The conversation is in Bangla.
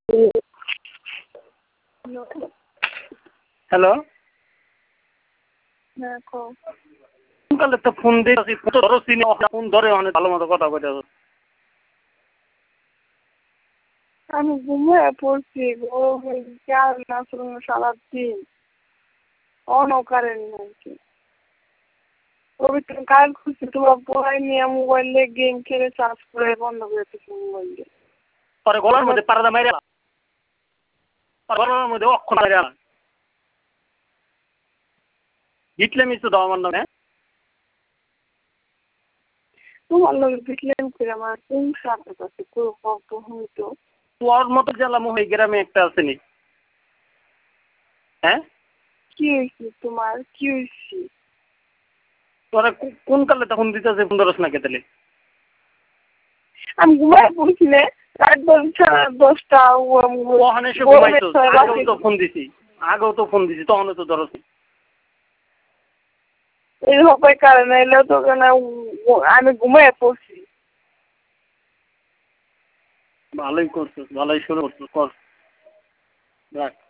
হ্যালো, হ্যাঁ কও। কালে তো ফোন দিয়েছি, ধরো চিনি ফোন ধরে অনেক ভালো মতো কথা বলে। আমি ঘুমিয়ে পড়ছি, ও খেয়াল না শুনো সারাদিন অনকারেন্ট নাকি তুমি কারেন্ট খুঁজছি, তোমার বই নিয়ে মোবাইলে গেম খেলে চার্জ করে বন্ধ করে দিচ্ছি মোবাইল দিয়ে। পরে গলার মধ্যে পাড়া মাইরে গলার মধ্যে অক্ষর মাইরে হিটলে মিশতে দাও আমার নামে। তোমার লোক দেখলেন করে আমার কোন সাথে আছে কোনো কত হইতো। তোর মতো জেলা মহি গ্রামে একটা আসেনি। হ্যাঁ, কি হয়েছে তোমার, কি হয়েছে? তোরা কোন কালে তখন দিতেছে ফোন ধরস না কেতেলে? আমি ঘুমায় পড়ছি না, রাত 10টা ওখানে এসে ঘুমাইছো, আগেও তো ফোন দিছি, তখন তো ধরস। এই হবে কারণে এলেও তো আমি ঘুমায় পড়ছি। ভালোই করছিস, ভালোই শুরু করছিস, কর রাখ।